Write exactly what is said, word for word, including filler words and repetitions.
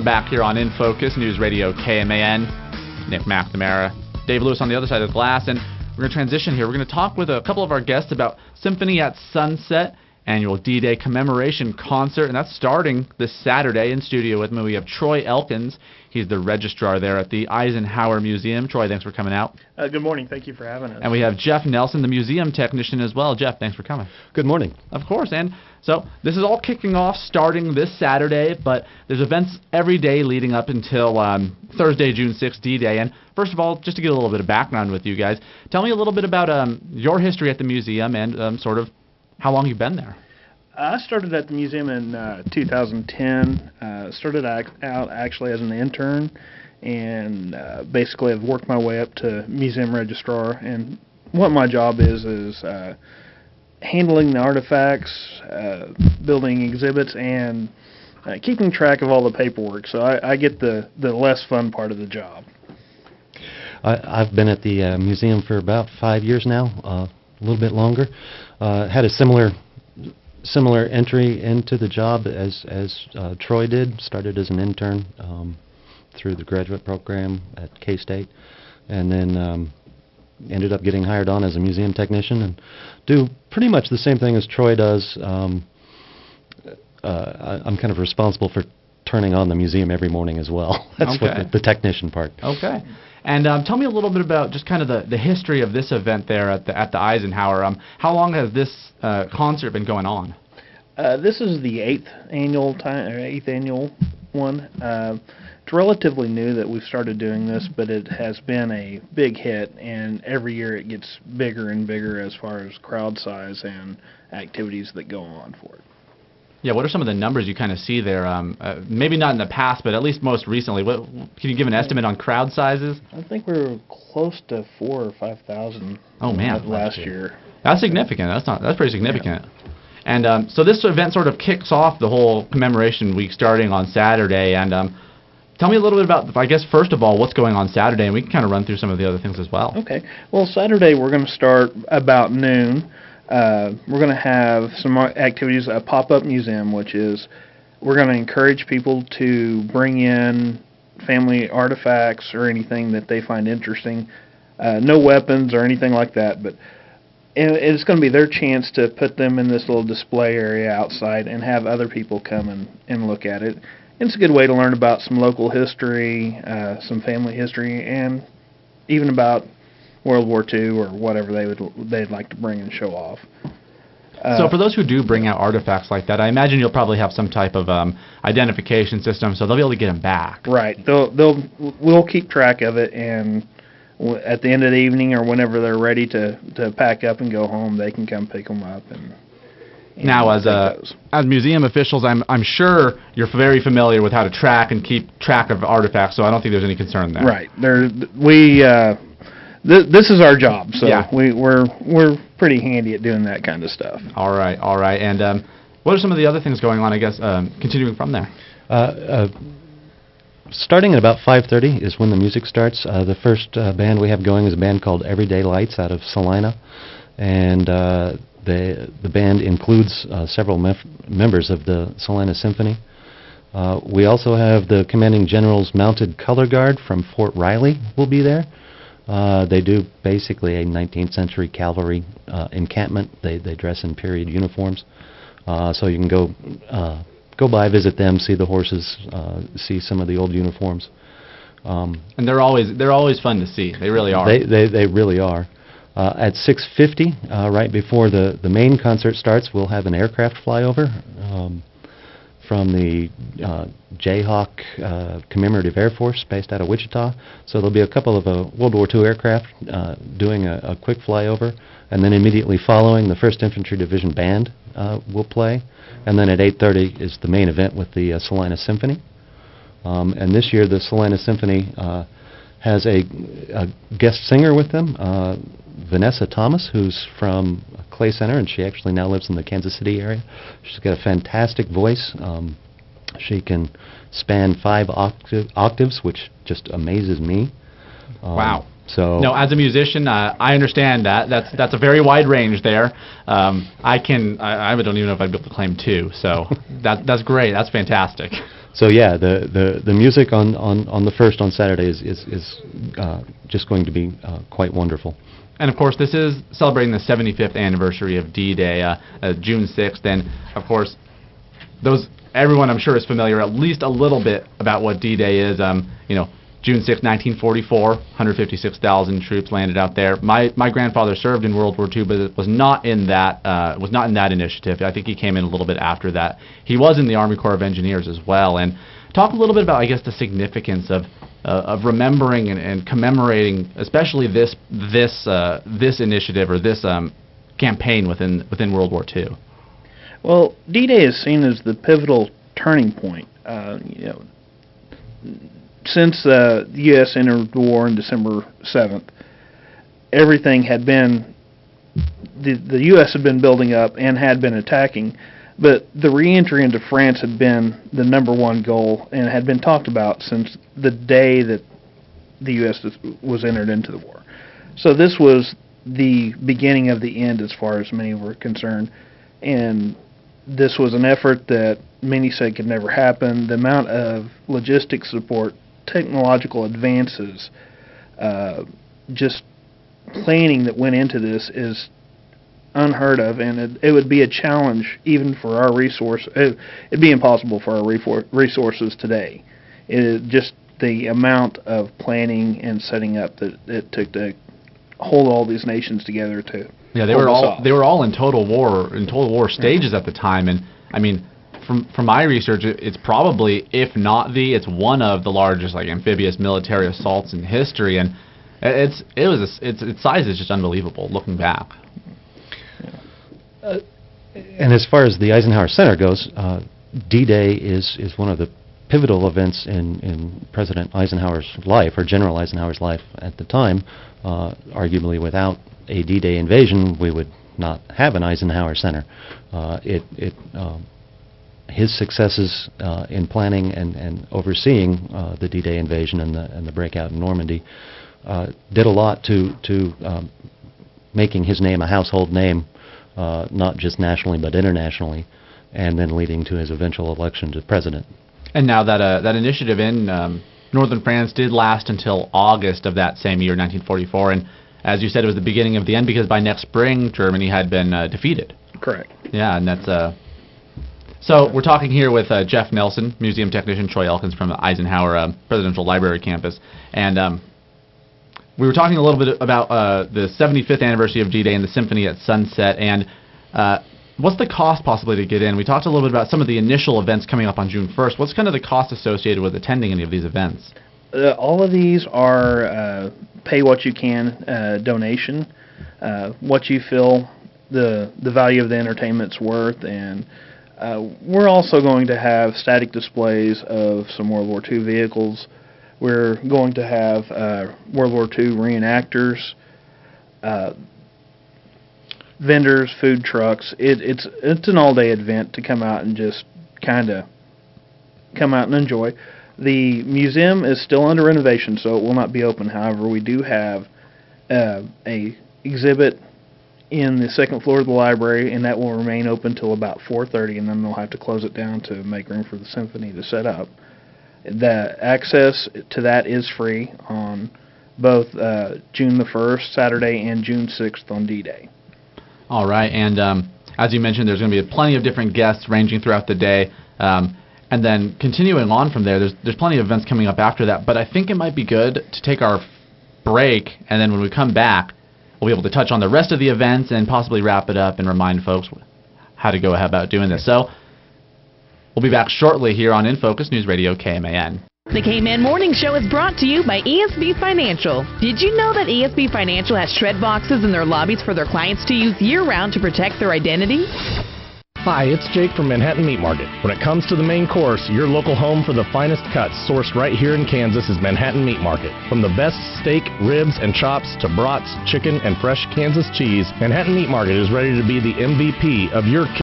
we're back here on In Focus, News Radio K M A N. Nick McNamara, Dave Lewis on the other side of the glass, and we're going to transition here. We're going to talk with a couple of our guests about Symphony at Sunset, annual D-Day commemoration concert, and that's starting this Saturday. In studio with me, we have Troy Elkins. He's the registrar there at the Eisenhower Museum. Troy, thanks for coming out. Uh, good morning. Thank you for having us. And we have Jeff Nelson, the museum technician as well. Jeff, thanks for coming. Good morning. Of course. And so this is all kicking off starting this Saturday, but there's events every day leading up until um, Thursday, June sixth, D-Day. And first of all, just to get a little bit of background with you guys, tell me a little bit about um, your history at the museum and um, sort of how long you've been there. I started at the museum in uh, two thousand ten. Uh, started ac- out actually as an intern, and uh, basically I've worked my way up to museum registrar. And what my job is is uh, handling the artifacts, uh, building exhibits, and uh, keeping track of all the paperwork. So I, I get the, the less fun part of the job. I, I've been at the uh, museum for about five years now, uh, a little bit longer. Uh, had a similar similar entry into the job as as uh, Troy did. Started as an intern um, through the graduate program at K-State, and then um, ended up getting hired on as a museum technician and do pretty much the same thing as Troy does. Um, uh, I, I'm kind of responsible for turning on the museum every morning as well. That's okay. what the, the technician part. Okay. And um, tell me a little bit about just kind of the, the history of this event there at the at the Eisenhower. Um, how long has this uh, concert been going on? Uh, this is the eighth annual time, or eighth annual one. Uh, it's relatively new that we've started doing this, but it has been a big hit, and every year it gets bigger and bigger as far as crowd size and activities that go on for it. Yeah, what are some of the numbers you kind of see there? Um, uh, maybe not in the past, but at least most recently. What, can you give an estimate on crowd sizes? I think we were close to four or five thousand. Oh man, last year. That's significant. That's not. That's pretty significant. Yeah. And um, so this event sort of kicks off the whole commemoration week starting on Saturday. And um, tell me a little bit about, I guess, first of all, what's going on Saturday, and we can kind of run through some of the other things as well. Okay. Well, Saturday we're going to start about noon. Uh, we're going to have some activities, a pop-up museum, which is we're going to encourage people to bring in family artifacts or anything that they find interesting. Uh, no weapons or anything like that, but it's going to be their chance to put them in this little display area outside and have other people come and, and look at it. And it's a good way to learn about some local history, uh, some family history, and even about World War Two or whatever they would they'd like to bring and show off. Uh, so for those who do bring out artifacts like that, I imagine you'll probably have some type of um, identification system, so they'll be able to get them back. Right. They'll they'll we'll keep track of it, and w- at the end of the evening or whenever they're ready to, to pack up and go home, they can come pick them up. And, and now, as uh, as museum officials, I'm I'm sure you're very familiar with how to track and keep track of artifacts, so I don't think there's any concern there. Right. There we. Uh, Th- this is our job, so yeah. we, we're we're pretty handy at doing that kind of stuff. All right, all right. And um, what are some of the other things going on, I guess, um, continuing from there? Uh, uh, starting at about five thirty is when the music starts. Uh, the first uh, band we have going is a band called Everyday Lights out of Salina, and uh, the, the band includes uh, several mef- members of the Salina Symphony. Uh, we also have the Commanding General's Mounted Color Guard from Fort Riley will be there. Uh, they do basically a nineteenth century cavalry uh, encampment. They they dress in period uniforms, uh, so you can go uh, go by, visit them, see the horses, uh, see some of the old uniforms. Um, and they're always they're always fun to see. They really are. They they they really are. Uh, at six fifty, uh, right before the the main concert starts, we'll have an aircraft flyover um, from the uh, Jayhawk uh, Commemorative Air Force based out of Wichita. So there'll be a couple of uh, World War Two aircraft uh, doing a, a quick flyover, and then immediately following, the first Infantry Division Band uh, will play, and then at eight thirty is the main event with the uh, Salina Symphony. Um, and this year the Salina Symphony uh, has a, a guest singer with them, uh, Vanessa Thomas, who's from Clay Center, and she actually now lives in the Kansas City area. She's got a fantastic voice. Um, she can span five octa- octaves, which just amazes me. Um, wow. So no, as a musician, uh, I understand that. That's that's a very wide range there. Um, I can I, I don't even know if I'd be able to claim two. So that that's great. That's fantastic. So yeah, the, the, the music on, on, on the first on Saturday is is, is uh, just going to be uh, quite wonderful. And of course, this is celebrating the seventy-fifth anniversary of D-Day, uh, uh, June sixth, and of course, those everyone I'm sure is familiar at least a little bit about what D-Day is. Um, you know, June sixth, nineteen forty-four, one hundred fifty-six thousand troops landed out there. My my grandfather served in World War Two, but it was not in that uh, was not in that initiative. I think he came in a little bit after that. He was in the Army Corps of Engineers as well. And talk a little bit about, I guess, the significance of uh, of remembering and, and commemorating, especially this this uh, this initiative or this um, campaign within within World War Two. Well, D-Day is seen as the pivotal turning point. Uh, you know, since uh, the U S entered the war on December seventh, everything had been, the, the U S had been building up and had been attacking, but the re-entry into France had been the number one goal and had been talked about since the day that the U S was entered into the war. So this was the beginning of the end as far as many were concerned, and this was an effort that many said could never happen. The amount of logistic support, technological advances, uh, just planning that went into this is unheard of, and it, it would be a challenge even for our resource. It, it'd be impossible for our refor- resources today. It, just the amount of planning and setting up that it took to hold all these nations together to yeah they hold were us all off. they were all in total war in total war stages at the time. And I mean, from from my research, it, it's probably, if not the, it's one of the largest like amphibious military assaults in history. And it's it was a, its its size is just unbelievable looking back. Uh, and as far as the Eisenhower Center goes, uh, D-Day is is one of the pivotal events in, in President Eisenhower's life, or General Eisenhower's life at the time. Uh, arguably, without a D-Day invasion, we would not have an Eisenhower Center. Uh, it, it, um, his successes uh, in planning and, and overseeing uh, the D-Day invasion and the, and the breakout in Normandy uh, did a lot to, to um, making his name a household name, uh, not just nationally but internationally, and then leading to his eventual election to president. And now that uh, that initiative in um, northern France did last until August of that same year, nineteen forty-four, and as you said, it was the beginning of the end, because by next spring, Germany had been uh, defeated. Correct. Yeah, and that's uh. So we're talking here with uh, Jeff Nelson, museum technician Troy Elkins from the Eisenhower uh, Presidential Library campus, and um, we were talking a little bit about uh, the seventy-fifth anniversary of D-Day and the Symphony at Sunset, and uh, what's the cost possibly to get in? We talked a little bit about some of the initial events coming up on June first. What's kind of the cost associated with attending any of these events? Uh, all of these are uh, pay what you can uh, donation, uh, what you feel the the value of the entertainment's worth, and uh, we're also going to have static displays of some World War Two vehicles. We're going to have uh, World War Two reenactors, uh, vendors, food trucks. It, it's it's an all-day event to come out and just kind of come out and enjoy. The museum is still under renovation, so it will not be open. However, we do have uh, a exhibit in the second floor of the library, and that will remain open till about four thirty, and then they'll have to close it down to make room for the symphony to set up. The access to that is free on both uh, June the first, Saturday, and June sixth on D-Day. All right, and um, as you mentioned, there's going to be plenty of different guests ranging throughout the day. Um, And then continuing on from there, there's there's plenty of events coming up after that. But I think it might be good to take our break, and then when we come back, we'll be able to touch on the rest of the events and possibly wrap it up and remind folks how to go about doing this. So we'll be back shortly here on In Focus News Radio K M A N. The K M A N Morning Show is brought to you by E S B Financial. Did you know that E S B Financial has shred boxes in their lobbies for their clients to use year-round to protect their identity? Hi, it's Jake from Manhattan Meat Market. When it comes to the main course, your local home for the finest cuts sourced right here in Kansas is Manhattan Meat Market. From the best steak, ribs, and chops to brats, chicken, and fresh Kansas cheese, Manhattan Meat Market is ready to be the M V P of your